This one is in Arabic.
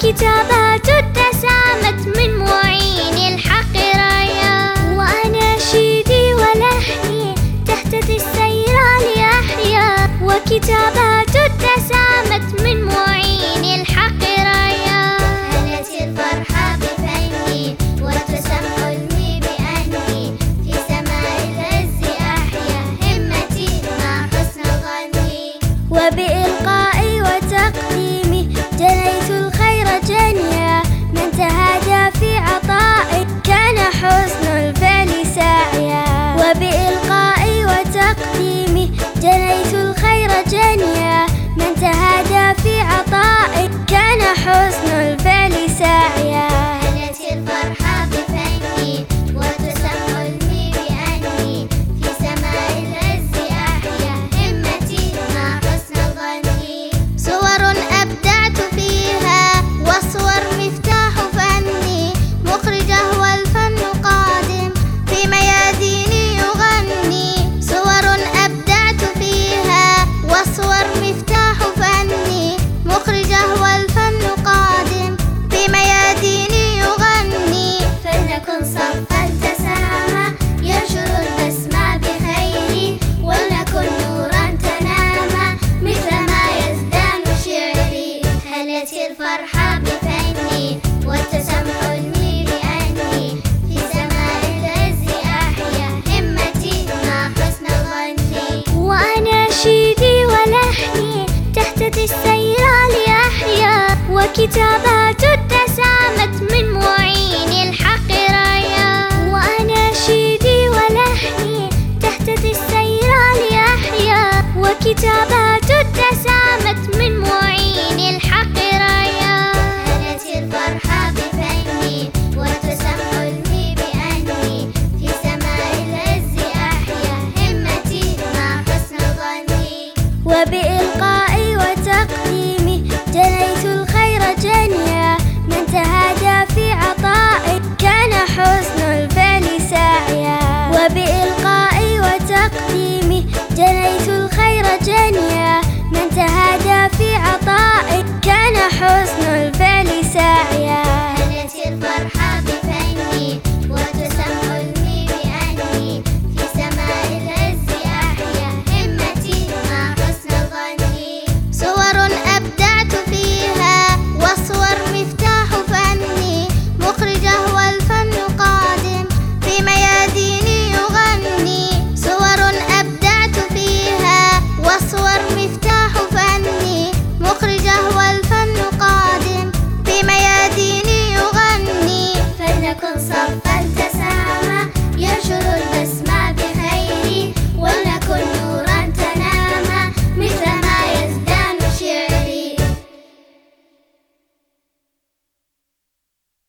وكتابات اتسامت من معين الحق رايا، وأناشيدي ولحني تهتدي السير لأحيا، وكتابات اتسامت من معين الحق رايا. هلت الفرحة بفني وتسم حلمي بأني في سماء العز أحيا همتي مع حسن ظني، وبإلقائي وتقديمي جنيت الخير جنيا، من تهادى في عطائي كان حسن الفعل ساعيا. وبإلقائي وتقديمي جنيت الخير جنيا، من تهادى في عطائي كان حسن الفعل ساعيا. هلت الفرحة بفني وتسم حلمي بأني في سماء العز أحيا همتي مع حسن ظني، صور أبدعت فيها والصور مفتاح فني، مخرجه والفن قادم في مياديني يغني. صور أبدعت فيها والصور مفتاح فني، مخرجه والفن قادم في مياديني يغني. فلنكن صفا تسامى ينشر البسمة بخيري، ولنكن نورا تنامى مثل ما يزدان شعري. هلت الفرحة بفني واتسم حلمي بأني في سماء العز أحيا همتي مع حسن ظني، وأناشيدي ولحني تهتدي السير لأحيا، وكتابات اتسامت من معين الحق رايا. وأناشيدي ولحني تهتدي السير لأحيا، وكتابات اتسامت من معين الحق رايا. هلت الفرحة بفني واتسم حلمي بأني في سماء العز أحيا همتي مع حسن ظني، وبإلقائي وتقديمي جنيت الخير جنيا، من تهادى في عطائي كان حسن